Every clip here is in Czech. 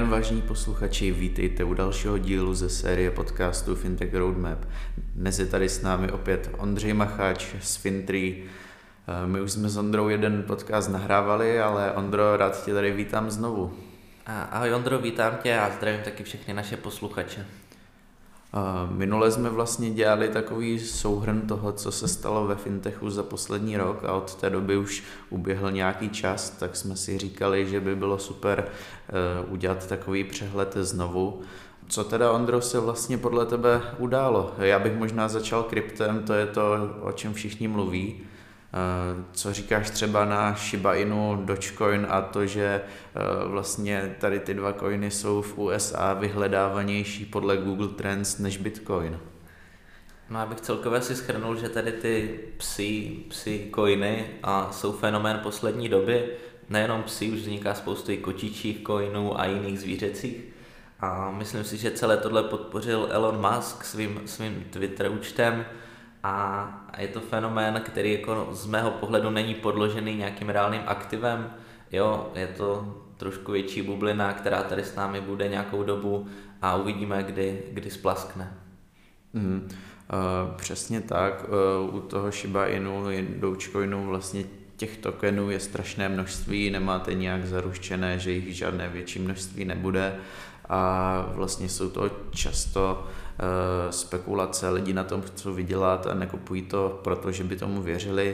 den, vážení posluchači, vítejte u dalšího dílu ze série podcastu Fintech Roadmap. Dnes je tady s námi opět Ondřej Macháč z Fintree. My už jsme s Ondrou jeden podcast nahrávali, ale Ondro, rád tě tady vítám znovu. Ahoj Ondro, vítám tě a zdravím taky všechny naše posluchače. Minule jsme vlastně dělali takový souhrn toho, co se stalo ve fintechu za poslední rok a od té doby už uběhl nějaký čas, tak jsme si říkali, že by bylo super udělat takový přehled znovu. Co teda, Ondro, se vlastně podle tebe událo? Já bych možná začal kryptem, to je to, o čem všichni mluví. Co říkáš třeba na Shiba Inu, Dogecoin a to, že vlastně tady ty dva coiny jsou v USA vyhledávanější podle Google Trends než Bitcoin? No, já bych celkově si shrnul, že tady ty psi coiny jsou fenomén poslední doby. Nejenom psi, už vzniká spoustu i kočičích coinů a jiných zvířecích. A myslím si, že celé tohle podpořil Elon Musk svým Twitter účtem. A je to fenomén, který jako z mého pohledu není podložený nějakým reálným aktivem. Jo, je to trošku větší bublina, která tady s námi bude nějakou dobu a uvidíme, kdy splaskne. Přesně tak. U toho Shiba Inu, Dogecoinu vlastně těch tokenů je strašné množství, nemáte nějak zaručené, že jich žádné větší množství nebude a vlastně jsou to často spekulace, lidi na tom chcou vydělat a nekupují to, protože by tomu věřili.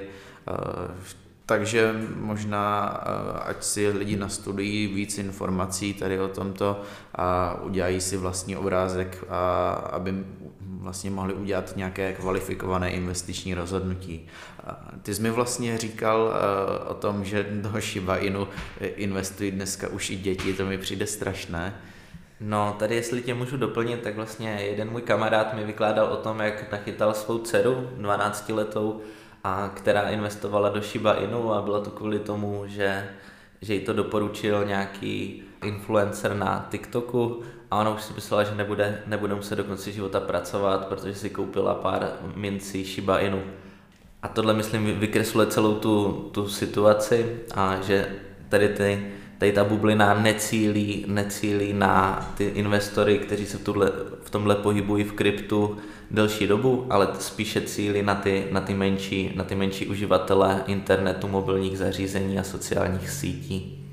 Takže možná, ať si lidi nastudují víc informací tady o tomto a udělají si vlastní obrázek, aby vlastně mohli udělat nějaké kvalifikované investiční rozhodnutí. Ty jsi mi vlastně říkal o tom, že do Shiba Inu investují dneska už i děti, to mi přijde strašné. No, tady jestli tě můžu doplnit, tak vlastně jeden můj kamarád mi vykládal o tom, jak nachytal svou dceru, 12letou, a která investovala do Shiba Inu a bylo to kvůli tomu, že jí to doporučil nějaký influencer na TikToku a ona už si myslela, že nebude muset do konce života pracovat, protože si koupila pár mincí Shiba Inu. A tohle, myslím, vykresluje celou tu situaci a že tady ta bublina necílí na ty investory, kteří se v tomhle pohybují v kryptu delší dobu, ale spíše cílí na ty menší uživatele internetu, mobilních zařízení a sociálních sítí.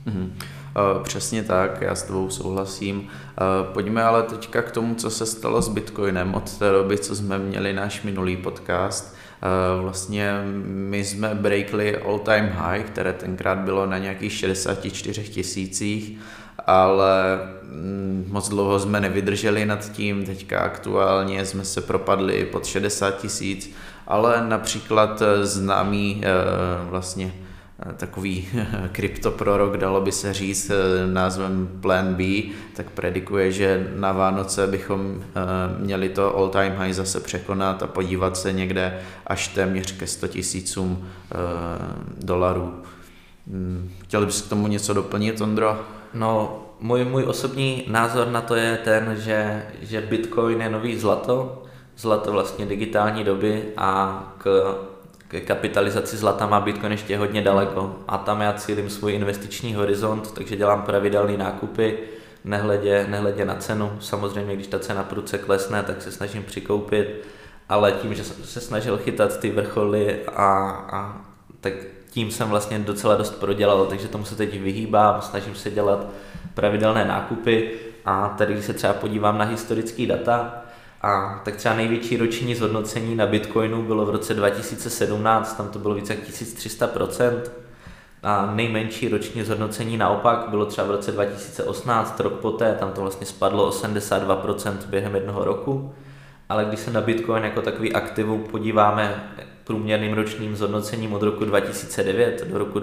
Přesně tak, já s tebou souhlasím. Pojďme ale teďka k tomu, co se stalo s Bitcoinem od té doby, co jsme měli náš minulý podcast. Vlastně my jsme breakli all time high, které tenkrát bylo na nějakých 64 000, ale moc dlouho jsme nevydrželi nad tím, teďka aktuálně jsme se propadli pod 60 000, ale například známý vlastně takový kryptoprorok, dalo by se říct názvem Plan B, tak predikuje, že na Vánoce bychom měli to all time high zase překonat a podívat se někde až téměř ke 100 000 dolarů. Chtěl bys k tomu něco doplnit, Ondro? No, můj osobní názor na to je ten, že Bitcoin je nový zlato vlastně digitální doby a k kapitalizaci zlata má Bitcoin ještě hodně daleko a tam já cílím svůj investiční horizont, takže dělám pravidelné nákupy, nehledě na cenu. Samozřejmě, když ta cena prudce klesne, tak se snažím přikoupit, ale tím, že jsem se snažil chytat ty vrcholy tak tím jsem vlastně docela dost prodělal, takže tomu se teď vyhýbám, snažím se dělat pravidelné nákupy a tady, když se třeba podívám na historické data, tak třeba největší roční zhodnocení na Bitcoinu bylo v roce 2017, tam to bylo více jak 1300%. A nejmenší roční zhodnocení naopak bylo třeba v roce 2018, rok poté, tam to vlastně spadlo 82% během jednoho roku. Ale když se na Bitcoin jako takový aktivum podíváme průměrným ročním zhodnocením od roku 2009 do roku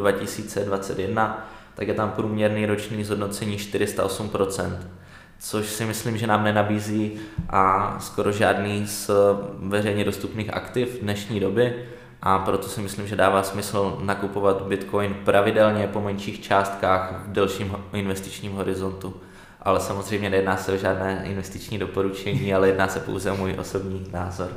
2021, tak je tam průměrný roční zhodnocení 408%. Což si myslím, že nám nenabízí a skoro žádný z veřejně dostupných aktiv dnešní doby a proto si myslím, že dává smysl nakupovat Bitcoin pravidelně po menších částkách v delším investičním horizontu. Ale samozřejmě nejedná se o žádné investiční doporučení, ale jedná se pouze o můj osobní názor.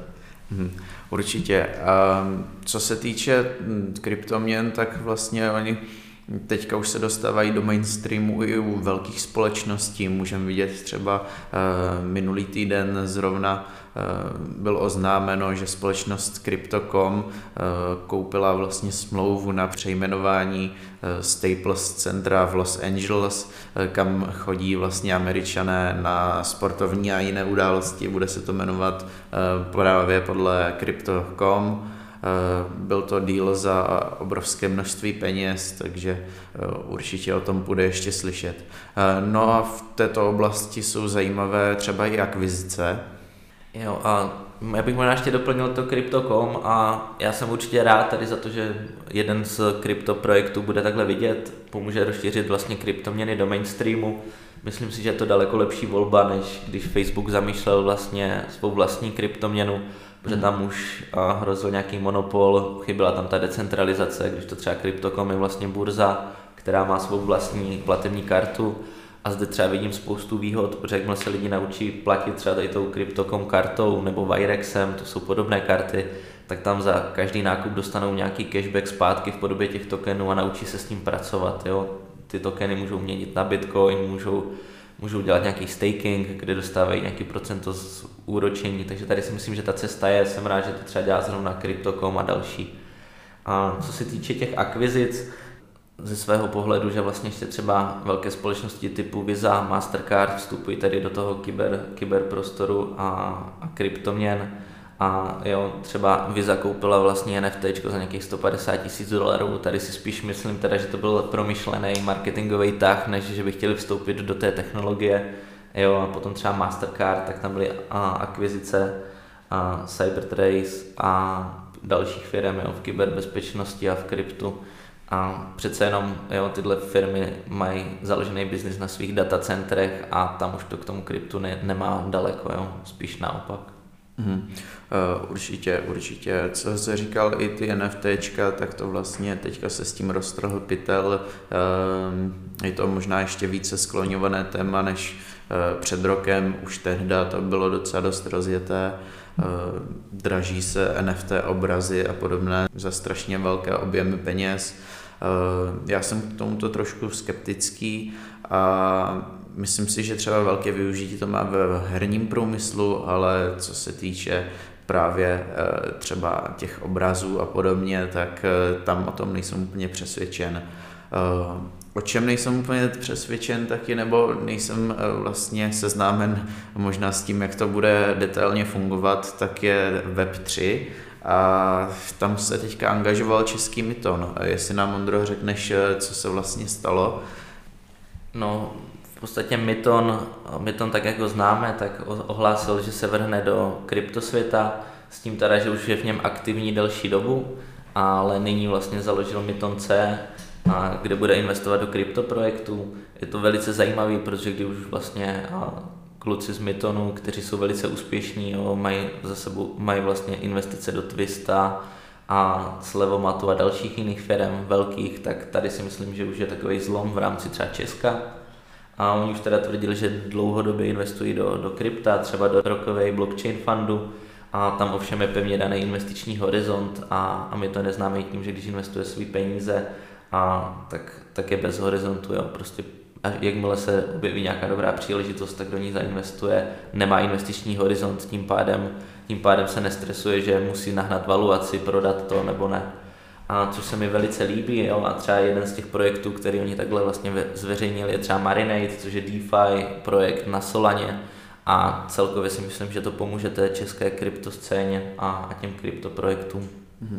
Určitě. Co se týče kryptoměn, tak vlastně oni Teďka už se dostávají do mainstreamu i u velkých společností. Můžeme vidět třeba minulý týden zrovna bylo oznámeno, že společnost Crypto.com koupila vlastně smlouvu na přejmenování Staples centra v Los Angeles, kam chodí vlastně Američané na sportovní a jiné události. Bude se to jmenovat právě podle Crypto.com. Byl to deal za obrovské množství peněz, takže určitě o tom bude ještě slyšet. No a v této oblasti jsou zajímavé třeba i akvizice. Jo, a já bych možná ještě doplnil to Crypto.com a já jsem určitě rád tady za to, že jeden z kryptoprojektů bude takhle vidět, pomůže rozšířit vlastně kryptoměny do mainstreamu. Myslím si, že je to daleko lepší volba, než když Facebook zamýšlel vlastně svou vlastní kryptoměnu, protože tam už hrozil nějaký monopol, chyběla tam ta decentralizace, když to třeba Crypto.com je vlastně burza, která má svou vlastní platební kartu. A zde třeba vidím spoustu výhod, protože jakmile se lidi naučí platit třeba tady tou Crypto.com kartou nebo Wirexem, to jsou podobné karty, tak tam za každý nákup dostanou nějaký cashback zpátky v podobě těch tokenů a naučí se s ním pracovat. Jo? Ty tokeny můžou měnit na Bitcoin, můžou dělat nějaký staking, kde dostávají nějaký procento z úročení, takže tady si myslím, že ta cesta je, jsem rád, že to třeba dělá zrovna Crypto.com a další. A co se týče těch akvizic, ze svého pohledu, že vlastně ještě třeba velké společnosti typu Visa, Mastercard vstupují tady do toho kyberprostoru a kryptoměn. A jo, třeba Visa koupila vlastně NFTčko za nějakých $150,000, tady si spíš myslím teda, že to byl promyšlený marketingový tah, než že by chtěli vstoupit do té technologie. Jo, a potom třeba Mastercard, tak tam byly akvizice Cybertrace a dalších firm v kyberbezpečnosti a v kryptu. A přece jenom tyhle firmy mají založený biznis na svých datacentrech a tam už to k tomu kryptu nemá daleko, spíš naopak. Určitě. Co jsi říkal, i ty NFTčka, tak to vlastně teďka se s tím roztrhl pytel. Je to možná ještě více skloňované téma než před rokem, už tehda to bylo docela dost rozjeté. Draží se NFT obrazy a podobné za strašně velké objemy peněz. Já jsem k tomuto trošku skeptický a myslím si, že třeba velké využití to má v herním průmyslu, ale co se týče právě třeba těch obrazů a podobně, tak tam o tom nejsem úplně přesvědčen. O čem nejsem úplně přesvědčen taky, nebo nejsem vlastně seznámen možná s tím, jak to bude detailně fungovat, tak je Web3 a tam se teďka angažoval český Myton. Jestli nám, Ondro, řekneš, co se vlastně stalo? No, v podstatě Myton tak jak ho známe, tak ohlásil, že se vrhne do kryptosvěta, s tím teda, že už je v něm aktivní delší dobu, ale nyní vlastně založil Myton C, kde bude investovat do kryptoprojektů. Je to velice zajímavý, protože když už vlastně kluci z Mytonu, kteří jsou velice úspěšní, mají vlastně investice do Twista a Slevomatu a dalších jiných firm velkých, tak tady si myslím, že už je takový zlom v rámci třeba Česka. A oni už teda tvrdili, že dlouhodobě investují do krypta, třeba do rokovej blockchain fundu, a tam ovšem je pevně daný investiční horizont a my to neznáme tím, že když investuje své peníze, tak je bez horizontu, prostě a jakmile se objeví nějaká dobrá příležitost, tak do ní zainvestuje, nemá investiční horizont, tím pádem se nestresuje, že musí nahnat valuaci, prodat to nebo ne. A což se mi velice líbí, a třeba jeden z těch projektů, který oni takhle vlastně zveřejnili, je třeba Marinate, což je DeFi projekt na Solaně, a celkově si myslím, že to pomůže té české kryptoscéně a těm kryptoprojektům.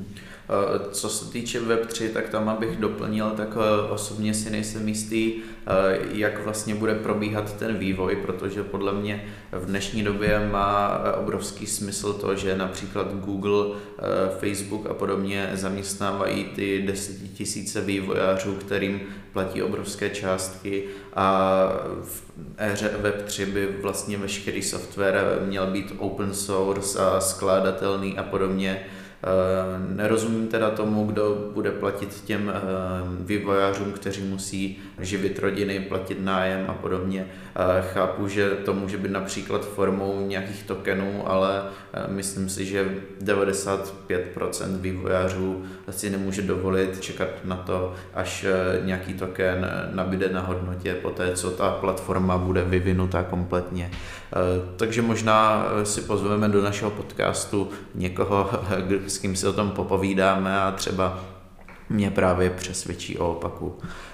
Co se týče Web3, tak tam abych doplnil, tak osobně si nejsem jistý, jak vlastně bude probíhat ten vývoj, protože podle mě v dnešní době má obrovský smysl to, že například Google, Facebook a podobně zaměstnávají ty 10 000 vývojářů, kterým platí obrovské částky, a v éře Web3 by vlastně veškerý software měl být open source a skládatelný a podobně. Nerozumím teda tomu, kdo bude platit těm vývojářům, kteří musí živit rodiny, platit nájem a podobně. Chápu, že to může být například formou nějakých tokenů, ale myslím si, že 95% vývojářů si nemůže dovolit čekat na to, až nějaký token nabyde na hodnotě poté, co ta platforma bude vyvinutá kompletně. Takže možná si pozveme do našeho podcastu někoho, s kým si o tom popovídáme a třeba mě právě přesvědčí o opaku.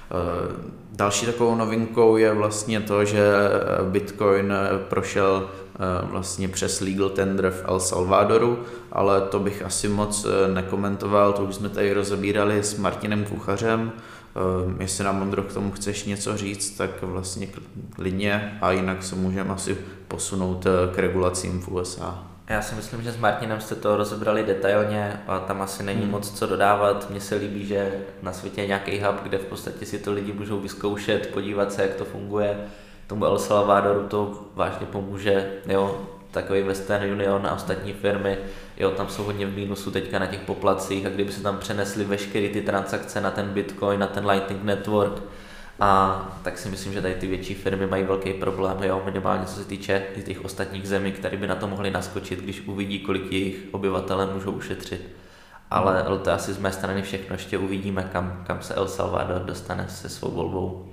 Další takovou novinkou je vlastně to, že Bitcoin prošel vlastně přes legal tender v El Salvadoru, ale to bych asi moc nekomentoval, to už jsme tady rozebírali s Martinem Kuchařem. Jestli nám, Ondro, k tomu chceš něco říct, tak vlastně klidně, a jinak se můžeme asi posunout k regulacím v USA. Já si myslím, že s Martinem jste to rozebrali detailně a tam asi není moc co dodávat. Mně se líbí, že na světě je nějaký hub, kde v podstatě si to lidi můžou vyzkoušet, podívat se, jak to funguje. Tomu El Salvadoru to vážně pomůže, jo, takový Western Union a ostatní firmy, jo, tam jsou hodně v mínusu teďka na těch poplatcích a kdyby se tam přenesly veškeré ty transakce na ten Bitcoin, na ten Lightning Network, a tak si myslím, že tady ty větší firmy mají velký problém, jo, minimálně co se týče i těch ostatních zemí, které by na to mohly naskočit, když uvidí, kolik jejich obyvatele můžou ušetřit. Ale to je asi z mé strany všechno, ještě uvidíme, kam se El Salvador dostane se svou volbou.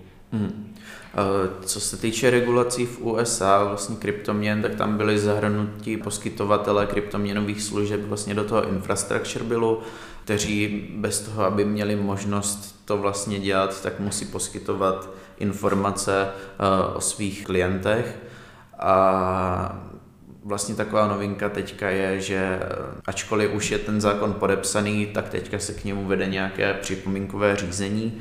Co se týče regulací v USA, vlastně kryptoměn, tak tam byly zahrnuti poskytovatelé kryptoměnových služeb vlastně do toho infrastructure billu, kteří bez toho, aby měli možnost to vlastně dělat, tak musí poskytovat informace o svých klientech. A vlastně taková novinka teďka je, že ačkoliv už je ten zákon podepsaný, tak teďka se k němu vede nějaké připomínkové řízení.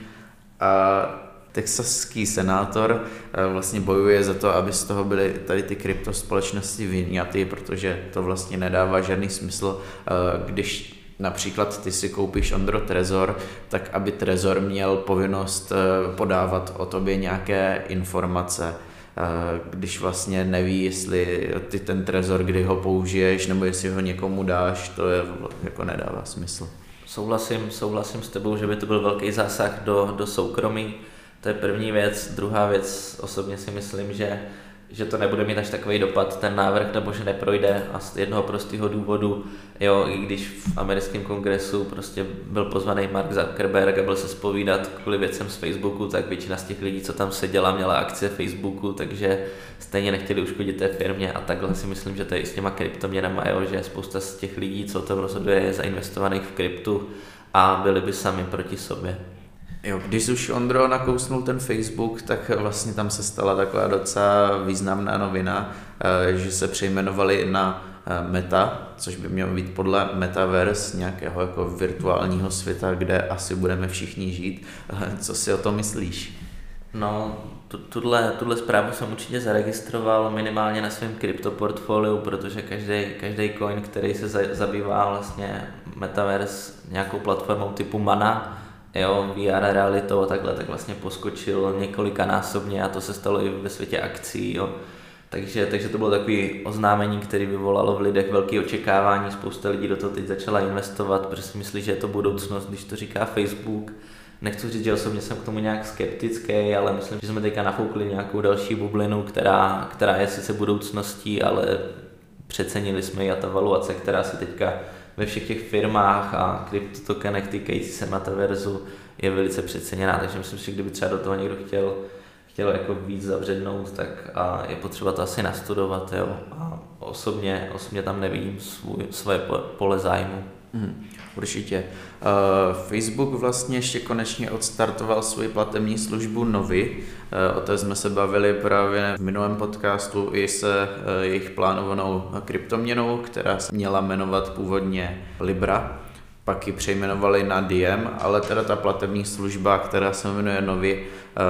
A texaský senátor vlastně bojuje za to, aby z toho byly tady ty kryptospolečnosti vyňaty, protože to vlastně nedává žádný smysl, když například ty si koupíš, Ondro, Trezor, tak aby Trezor měl povinnost podávat o tobě nějaké informace, když vlastně neví, jestli ty ten Trezor, kdy ho použiješ, nebo jestli ho někomu dáš, to je, jako nedává smysl. Souhlasím s tebou, že by to byl velký zásah do soukromí. To je první věc. Druhá věc, osobně si myslím, že to nebude mít až takový dopad ten návrh, nebo že neprojde, a z jednoho prostého důvodu, jo, i když v americkém kongresu prostě byl pozvaný Mark Zuckerberg a byl se zpovídat kvůli věcem z Facebooku, tak většina z těch lidí, co tam seděla, měla akcie Facebooku, takže stejně nechtěli uškodit té firmě, a takhle si myslím, že to je i s těma kryptoměnama, jo, že spousta z těch lidí, co to rozhoduje, je zainvestovaných v kryptu a byli by sami proti sobě. Jo, když už Ondro nakousnul ten Facebook, tak vlastně tam se stala taková docela významná novina, že se přejmenovali na Meta, což by mělo být podle Metaverse, nějakého jako virtuálního světa, kde asi budeme všichni žít. Co si o tom myslíš? No, tuhle zprávu jsem určitě zaregistroval minimálně na svém kryptoportfoliu, protože každý coin, který se zabývá vlastně Metaverse nějakou platformou typu Mana, jo, VR realitou a takhle, tak vlastně poskočil několikanásobně, a to se stalo i ve světě akcí, jo. Takže to bylo takové oznámení, které vyvolalo v lidech velké očekávání, spousta lidí do toho teď začala investovat, protože si myslí, že je to budoucnost, když to říká Facebook. Nechci říct, že osobně jsem k tomu nějak skeptický, ale myslím, že jsme teďka nafoukli nějakou další bublinu, která je sice budoucností, ale přecenili jsme ji, a ta valuace, která si teďka ve všech těch firmách a kryptotokenech týkající se metaverzu je velice přeceněná, takže myslím si, že kdyby třeba do toho někdo chtěl jako víc zavřednout, tak a je potřeba to asi nastudovat, jo. A osobně tam nevidím svoje pole zájmu. Určitě. Facebook vlastně ještě konečně odstartoval svoji platební službu Novi. O té jsme se bavili právě v minulém podcastu i se jejich plánovanou kryptoměnou, která se měla jmenovat původně Libra. Pak ji přejmenovali na Diem, ale teda ta platební služba, která se jmenuje Novi,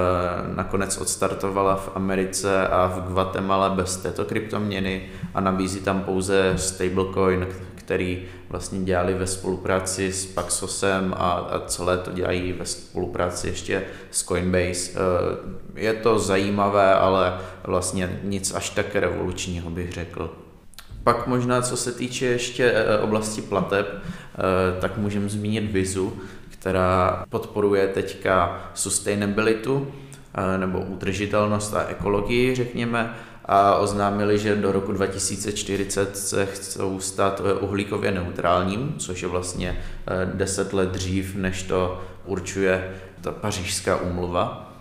nakonec odstartovala v Americe a v Guatemala bez této kryptoměny a nabízí tam pouze stablecoin, který vlastně dělali ve spolupráci s Paxosem a celé to dělají ve spolupráci ještě s Coinbase. Je to zajímavé, ale vlastně nic až tak revolučního, bych řekl. Pak možná, co se týče ještě oblasti plateb, tak můžeme zmínit Vizu, která podporuje teďka sustainabilitu, nebo udržitelnost a ekologii, řekněme, a oznámili, že do roku 2040 se chcou stát uhlíkově neutrálním, což je vlastně 10 let dřív, než to určuje ta Pařížská úmluva.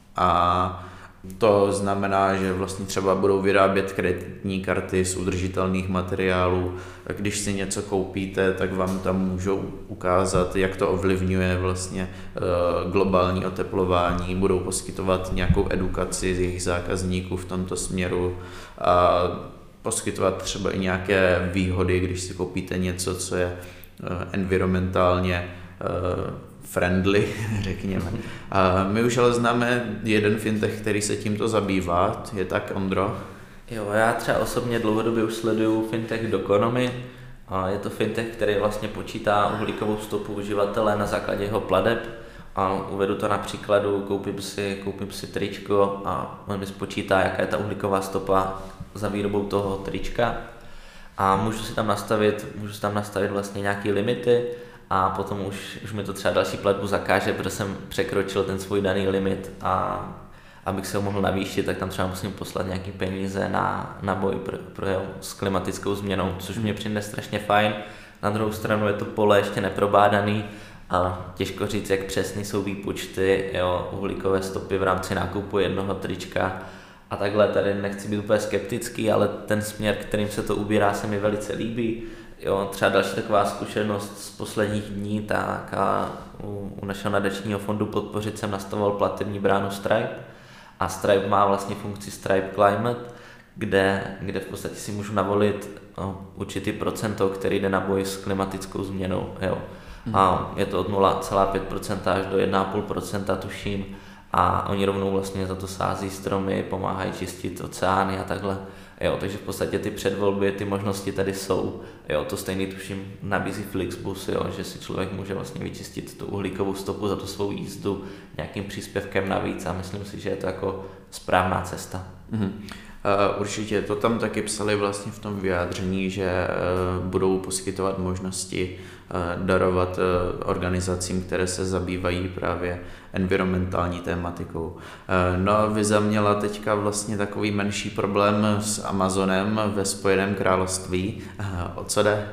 A to znamená, že vlastně třeba budou vyrábět kreditní karty z udržitelných materiálů. Když si něco koupíte, tak vám tam můžou ukázat, jak to ovlivňuje vlastně globální oteplování. Budou poskytovat nějakou edukaci z jejich zákazníků v tomto směru a poskytovat třeba i nějaké výhody, když si koupíte něco, co je environmentálně friendly, řekněme. A my už ale známe jeden fintech, který se tímto zabývá, je tak, Ondro? Jo, já třeba osobně dlouhodobě už sleduju fintech Doconomy. A je to fintech, který vlastně počítá uhlíkovou stopu uživatele na základě jeho plateb. A uvedu to na příkladu, koupím si tričko a on mi spočítá, jaká je ta uhlíková stopa za výrobou toho trička. A můžu si tam nastavit vlastně nějaké limity, a potom už mi to třeba další platbu zakáže, protože jsem překročil ten svůj daný limit, a abych se ho mohl navýšit, tak tam třeba musím poslat nějaké peníze na boj s klimatickou změnou, což mě přijde strašně fajn. Na druhou stranu je to pole ještě neprobádaný a těžko říct, jak přesný jsou výpočty uhlíkové stopy v rámci nákupu jednoho trička. A takhle tady nechci být úplně skeptický, ale ten směr, kterým se to ubírá, se mi velice líbí. Jo, třeba další taková zkušenost z posledních dní, tak u našeho nadačního fondu Podpořit jsem nastavoval platební bránu Stripe a Stripe má vlastně funkci Stripe Climate, kde v podstatě si můžu navolit určitý procento, který jde na boj s klimatickou změnou. Jo. A je to od 0,5% až do 1,5% tuším, a oni rovnou vlastně za to sází stromy, pomáhají čistit oceány a takhle. Jo, takže v podstatě ty předvolby, ty možnosti tady jsou. Jo, to stejný tuším nabízí Flixbus, jo, že si člověk může vlastně vyčistit tu uhlíkovou stopu za tu svou jízdu nějakým příspěvkem navíc, a myslím si, že je to jako správná cesta. Určitě to tam taky psali vlastně v tom vyjádření, že budou poskytovat možnosti darovat organizacím, které se zabývají právě environmentální tématikou. No a Visa měla teďka vlastně takový menší problém s Amazonem ve Spojeném království. O co jde?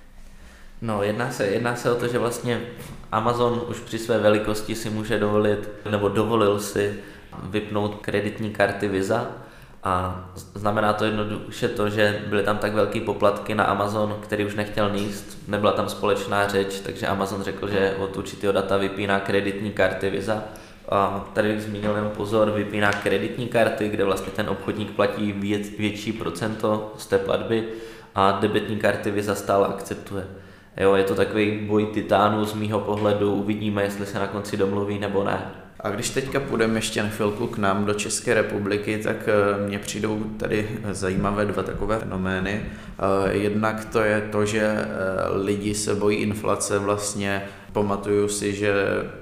No, jedná se o to, že vlastně Amazon už při své velikosti si může dovolit, nebo dovolil si vypnout kreditní karty Visa. A znamená to jednoduše to, že byly tam tak velké poplatky na Amazon, který už nechtěl níst, nebyla tam společná řeč, takže Amazon řekl, že od určitého data vypíná kreditní karty Visa. A tady bych zmínil jenom pozor, vypíná kreditní karty, kde vlastně ten obchodník platí větší procento z té platby, a debetní karty Visa stále akceptuje. Jo, je to takový boj titánů z mýho pohledu, uvidíme, jestli se na konci domluví nebo ne. A když teďka půjdeme ještě na chvilku k nám do České republiky, tak mně přijdou tady zajímavé dva takové fenomény. Jednak to je to, že lidi se bojí inflace. Vlastně pamatuju si, že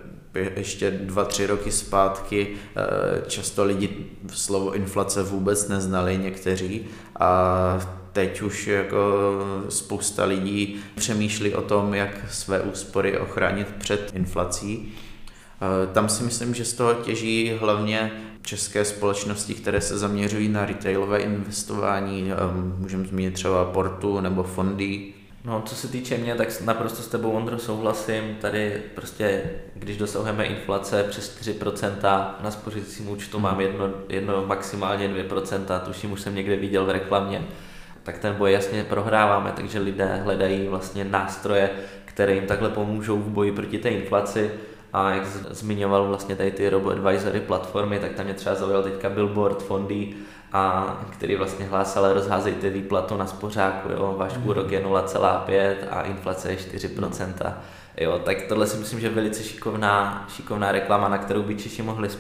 ještě 2-3 roky zpátky často lidi slovo inflace vůbec neznali, někteří, a teď už jako spousta lidí přemýšlí o tom, jak své úspory ochránit před inflací. Tam si myslím, že z toho těží hlavně české společnosti, které se zaměřují na retailové investování. Můžeme zmínit třeba Portu nebo Fondy. No, co se týče mě, tak naprosto s tebou, Ondro, souhlasím. Tady prostě, když dosahujeme inflace přes 4%, na spořícím účtu mám jedno maximálně 2%, tuším, už jsem někde viděl v reklamě, tak ten boj jasně prohráváme, takže lidé hledají vlastně nástroje, které jim takhle pomůžou v boji proti té inflaci. A jak zmiňoval vlastně tady ty robo-advisory platformy, tak tam mě třeba zaujal teďka Billboard Fondy, a který vlastně hlásal, rozházejte výplatu na spořáku, jo, váš úrok je 0,5 a inflace je 4%. Jo, tak tohle si myslím, že je velice šikovná reklama, na kterou by Češi mohli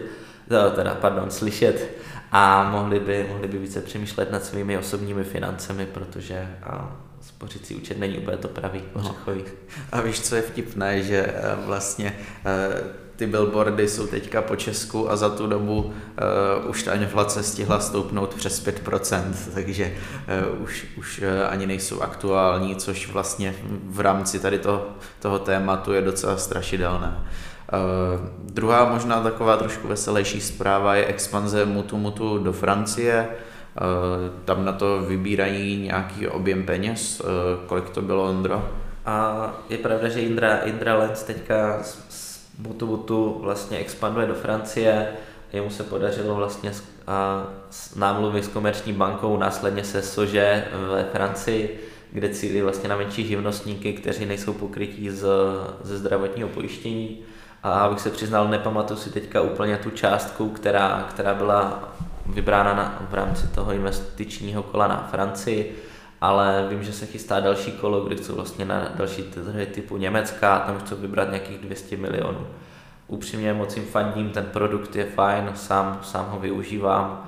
slyšet, a mohli by více přemýšlet nad svými osobními financemi, protože spořící účet není úplně to pravý ořechový. A víš, co je vtipné, že vlastně ty billboardy jsou teďka po Česku a za tu dobu už ta inflace stihla stoupnout přes 5%, takže už ani nejsou aktuální, což vlastně v rámci tady toho tématu je docela strašidelné. Druhá možná taková trošku veselější zpráva je expanze Mutu do Francie. Tam na to vybírají nějaký objem peněz. Kolik to bylo, Ondro? A je pravda, že Indra Lenz teďka z Mutu vlastně expanduje do Francie. Jemu se podařilo vlastně s námluvy s Komerční bankou následně se SOŽE ve Francii, kde cílí vlastně na menší živnostníky, kteří nejsou pokrytí ze zdravotního pojištění. A abych se přiznal, nepamatuju si teďka úplně tu částku, která byla vybrána v rámci toho investičního kola na Francii, ale vím, že se chystá další kolo, kdy chcou vlastně na další trhy typu Německa, tam chcou vybrat nějakých 200 milionů. Upřímně moc jim fandím, ten produkt je fajn, sám ho využívám,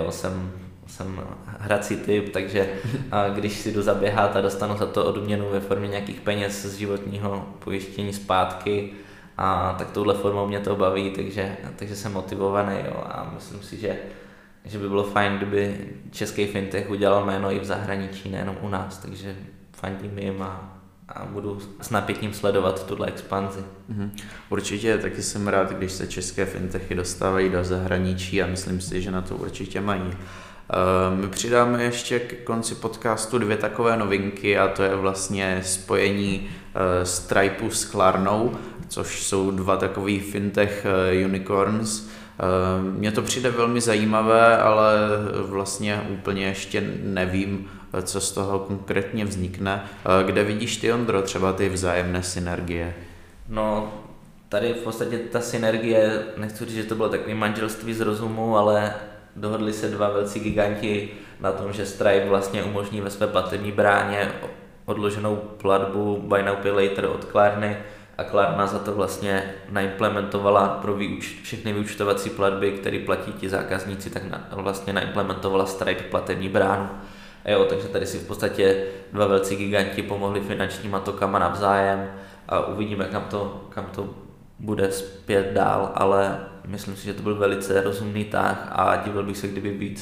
jsem hrací typ, takže když si jdu zaběhat a dostanu za to odměnu ve formě nějakých peněz z životního pojištění zpátky, tak touhle formou mě to baví, takže jsem motivovaný, jo, a myslím si, že by bylo fajn, kdyby český fintech udělal jméno i v zahraničí, nejenom u nás, takže fandím jim a budu s napětím sledovat tuhle expanzi. Určitě, taky jsem rád, když se české fintechy dostávají do zahraničí a myslím si, že na to určitě mají. My přidáme ještě k konci podcastu 2 takové novinky a to je vlastně spojení Stripe s Klarnou, což jsou 2 takový fintech unicorns. Mně to přijde velmi zajímavé, ale vlastně úplně ještě nevím, co z toho konkrétně vznikne. Kde vidíš ty, Ondro, třeba ty vzájemné synergie? No, tady v podstatě ta synergie, nechci říct, že to bylo takové manželství z rozumu, ale dohodli se 2 velcí giganti na tom, že Stripe vlastně umožní ve své platební bráně odloženou platbu Buy Now Pay Later od Klarny a Klarna za to vlastně naimplementovala pro všechny vyúčtovací platby, které platí ti zákazníci, tak vlastně naimplementovala Stripe platební bránu. Takže tady si v podstatě 2 velcí giganti pomohli finančníma tokama navzájem a uvidíme, kam to bude zpět dál, ale myslím si, že to byl velice rozumný tah a divil bych se, kdyby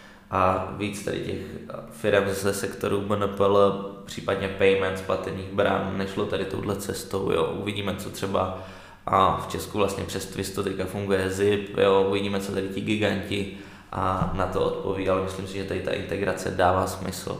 víc tady těch firm ze sektoru BNPL, případně payments, platebních brán, nešlo tady touhle cestou. Jo. Uvidíme, co třeba v Česku vlastně přes Twisto teďka funguje Zip, jo. Uvidíme, co tady ti giganti a na to odpoví, ale myslím si, že tady ta integrace dává smysl.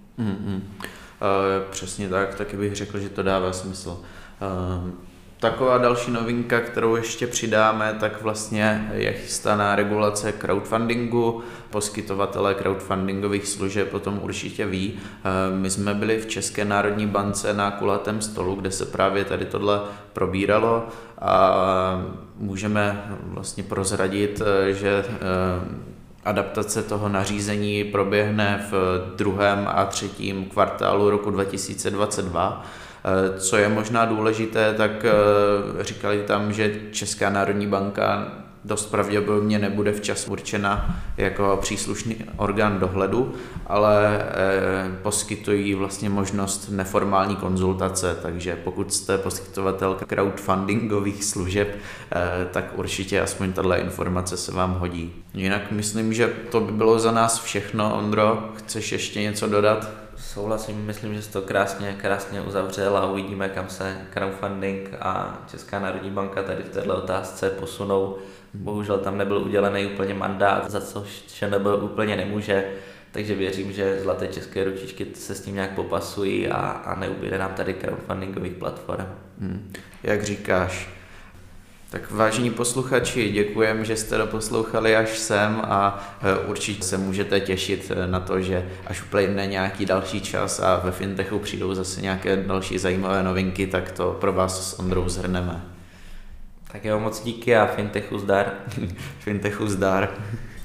Přesně tak, taky bych řekl, že to dává smysl. Taková další novinka, kterou ještě přidáme, tak vlastně je chystaná regulace crowdfundingu. Poskytovatelé crowdfundingových služeb o tom určitě ví. My jsme byli v České národní bance na kulatém stolu, kde se právě tady tohle probíralo a můžeme vlastně prozradit, že adaptace toho nařízení proběhne v 2. a 3. kvartálu roku 2022. Co je možná důležité, tak říkali tam, že Česká národní banka dost pravděpodobně nebude včas určena jako příslušný orgán dohledu, ale poskytují vlastně možnost neformální konzultace, takže pokud jste poskytovatel crowdfundingových služeb, tak určitě aspoň tato informace se vám hodí. Jinak myslím, že to by bylo za nás všechno. Ondro, chceš ještě něco dodat? Souhlasím, myslím, že jsi to krásně uzavřel a uvidíme, kam se crowdfunding a Česká národní banka tady v této otázce posunou. Bohužel tam nebyl udělený úplně mandát, za což ČNB úplně nemůže, takže věřím, že zlaté české ručičky se s tím nějak popasují a neubyde nám tady crowdfundingových platform. Jak říkáš. Tak vážení posluchači, děkujeme, že jste doposlouchali až sem a určitě se můžete těšit na to, že až uplyne nějaký další čas a ve Fintechu přijdou zase nějaké další zajímavé novinky, tak to pro vás s Ondrou zhrneme. Tak jo, moc díky a Fintechu zdar. Fintechu zdar.